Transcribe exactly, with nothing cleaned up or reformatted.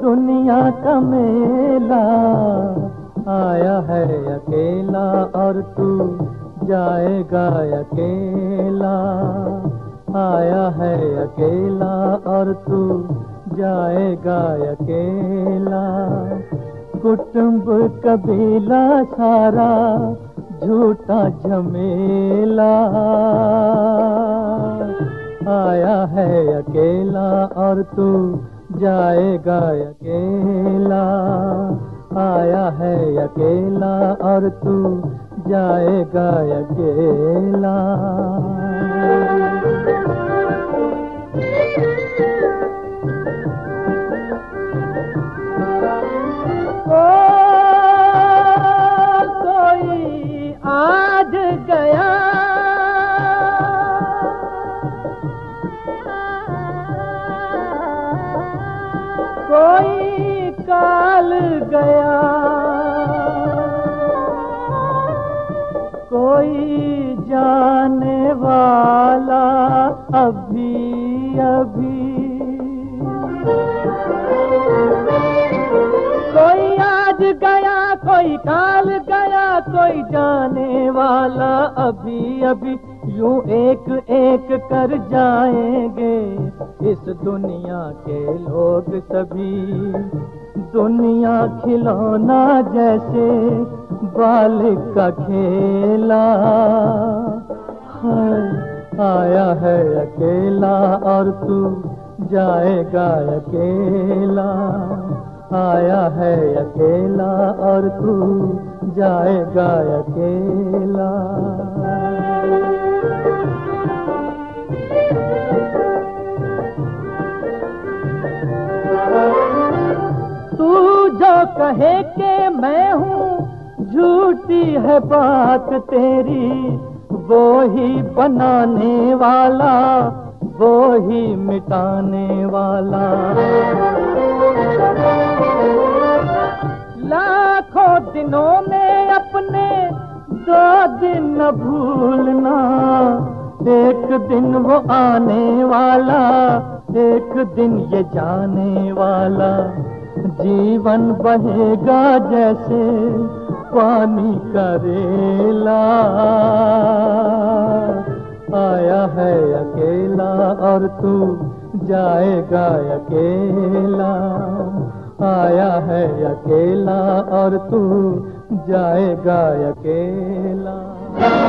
दुनिया का मेला, आया है अकेला और तू जाएगा अकेला। आया है अकेला और तू जाएगा अकेला। कुटुंब कबीला सारा झूठा झमेला, आया है अकेला और तू जाएगा अकेला। आया है अकेला और तू जाएगा अकेला। कोई आज गया, कोई काल गया, कोई जाने वाला अभी अभी। कोई आज गया, कोई काल गया, कोई जाने वाला अभी अभी। यूं एक एक कर जाएंगे इस दुनिया के लोग सभी। दुनिया खिलौना जैसे बालिक का खेला, है आया है अकेला और तू जाएगा अकेला। आया है अकेला और तू जाएगा अकेला। तू जो कहे कि मैं हूँ, झूठी है बात तेरी। वो ही बनाने वाला, वो ही मिटाने वाला। लाखों दिनों में अपने दो दिन न भूलना। एक दिन वो आने वाला, एक दिन ये जाने वाला। जीवन बहेगा जैसे पानी का रेला, आया है अकेला और तू जाएगा अकेला। आया है अकेला और तू जाएगा अकेला।